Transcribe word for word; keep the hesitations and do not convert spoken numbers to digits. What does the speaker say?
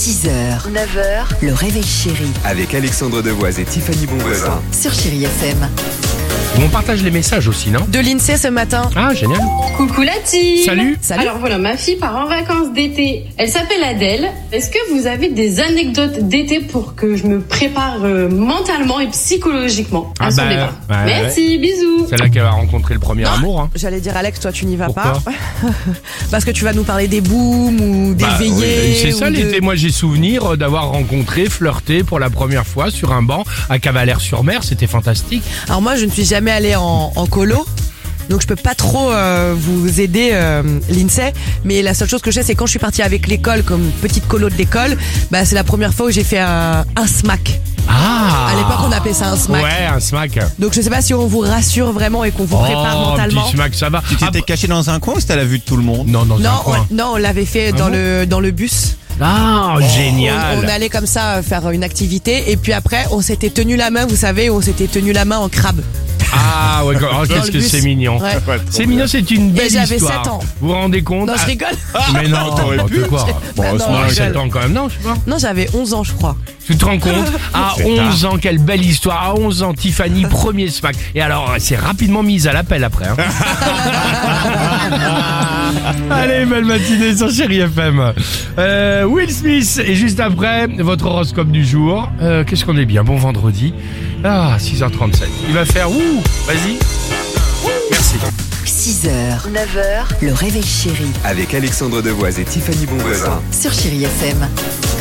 six heures, neuf heures, le réveil chéri Avec Alexandre Devoise et Tiffany Bonvoisin. sur Chéri F M. On partage les messages aussi, non? De l'INSEE ce matin. Ah, génial. Coucou la team. Salut. Salut. Alors voilà, ma fille part en vacances d'été. Elle s'appelle Adèle. Est-ce que vous avez des anecdotes d'été pour que je me prépare euh, mentalement et psychologiquement à Ah son bah, départ? ouais, Merci, bisous. C'est là qu'elle va rencontrer le premier amour. Hein. J'allais dire Alex, toi tu n'y vas Pourquoi pas. Parce que tu vas nous parler des booms ou des Bah, veillées. oui, c'est ça ou de- l'été. Moi, j'ai souvenir d'avoir rencontré, flirté pour la première fois sur un banc à Cavalère-sur-Mer. C'était fantastique. Alors moi je ne suis jamais allée en, en colo. Donc je peux pas trop euh, vous aider euh, l'INSEE, mais la seule chose que je sais c'est quand je suis partie avec l'école comme petite colo de l'école, bah c'est la première fois où j'ai fait un, un smack. Ah. À l'époque on appelait ça un smack. Ouais, un smack. Donc je sais pas si on vous rassure vraiment et qu'on vous prépare Oh, mentalement. petit smack, ça va. Tu t'étais Ah, caché dans un coin ou c'était à la vue de tout le monde? non, dans un Non, coin. on, non, on l'avait fait Ah dans bon le dans le bus. Ah, génial. On, on allait comme ça euh, faire une activité et puis après on s'était tenu la main, vous savez, on s'était tenu la main en crabe. Ah, ouais, oh, Dans qu'est-ce le que bus. c'est mignon. Ouais. C'est mignon, c'est une belle Et j'avais histoire. sept ans. Vous vous rendez compte? Non, je Ah, rigole. Mais non, t'aurais n'importe pu. quoi. Bah non, non, je sept rigole. ans quand même, non, je sais pas. Non, j'avais onze ans je crois. Tu te rends compte? À C'est onze tard. ans, quelle belle histoire. À onze ans, Tiffany, premier smack. Et alors, elle s'est rapidement mise à l'appel après. Hein. Allez, belle matinée sur Chéri F M. Euh, Will Smith, et juste après, votre horoscope du jour. Euh, Qu'est-ce qu'on est bien, bon vendredi. Ah, six heures trente-sept. Il va faire ouh, vas-y. Merci. six heures, neuf heures, le réveil chéri Avec Alexandre Devoise et Tiffany Bonvoisin. sur Chéri F M.